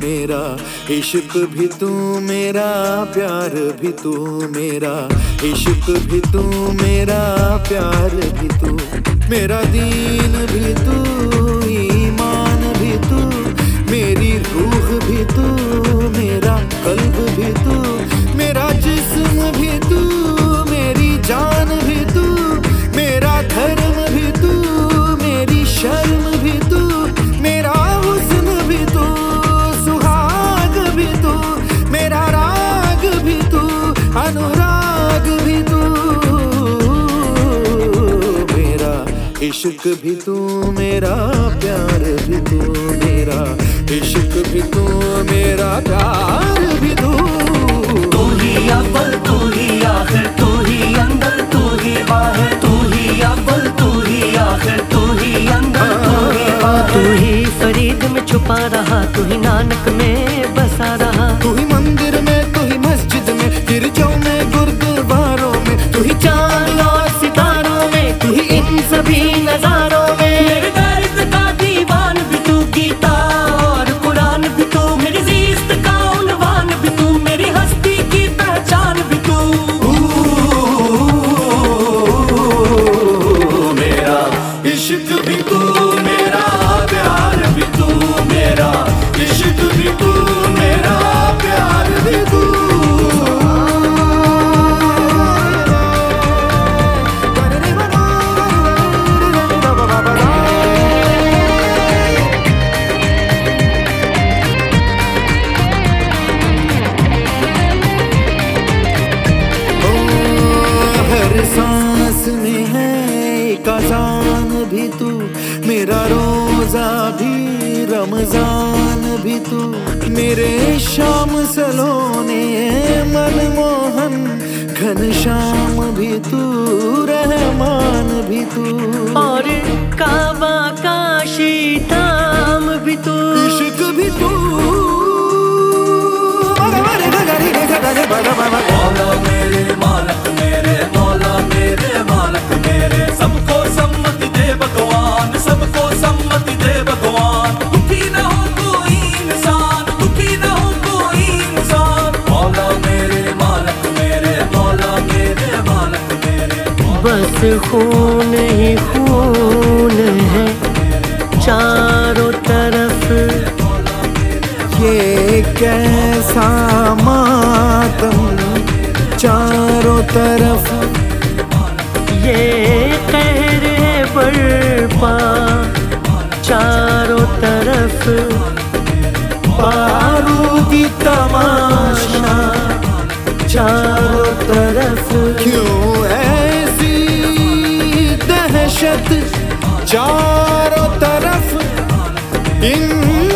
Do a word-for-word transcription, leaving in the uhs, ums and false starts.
मेरा इश्क भी तू मेरा, प्यार भी तू मेरा। इश्क भी तू मेरा, प्यार भी तू मेरा। दीन भी तू, ईमान भी तू, मेरी रूह भी तू, मेरा कल्ब भी तू, मेरा जिस्म भी तू, मेरी जान भी तू, मेरा धर्म भी तू, मेरी शर्म भी तू, मेरा हुस्न भी तू, सुहाग भी तू, मेरा राग भी तू, अनुराग भी तू। मेरा इश्क भी तू मेरा, प्यार भी तू मेरा। इश्क भी तू मेरा, प्यार भी तू। तू ही अव्वल, तू ही आखिर, तू ही अंदर, तू ही बाहर। तू ही अव्वल, तू ही आखिर, तू ही अंदर, तू ही बाहर। तू ही फरीद में छुपा रहा, तू ही नानक में बसा रहा। तू ही मंदिर में, तू ही मस्जिद में, गिरजों में, गुरुद्वारों में। तू ही चांद और सितारों में, तू ही इन सभी नजारों में। मेरे दर्द का दीवान भी तू, गीता और कुरान भी तू, मेरी ज़िस्त का उन्वान भी तू, मेरी हस्ती की पहचान भी तू। मेरा इश्क भी तू मेरा, प्यार भी तू मेरा। इश्क भी तू मेरा, प्यार भी तू। सांस में है एक अज़ान भी तू, मेरा रोजा भी रमजान भी तू, मेरे शाम सलोने मनमोहन घनश्याम भी तू, रहमान भी तू। और काबा का शीताम भी तू। इश्क भी तू। मौला मेरे मालक मेरे, मौला मेरे मालक मेरे। सबको सम्मति दे भगवान, सबको सम्मति दे भगवान। दुखी न हो कोई इंसान, दुखी न हो कोई इंसान। मौला मेरे मालक मेरे, मौला मेरे मालक मेरे। बस खून ही खून है चारों तरफ। ये कैसा मातम चारों तरफ। ये कहर है बर्पा चारों तरफ। बारूदी तमाशा चारों तरफ। क्यों ऐसी दहशत चारों तरफ। इन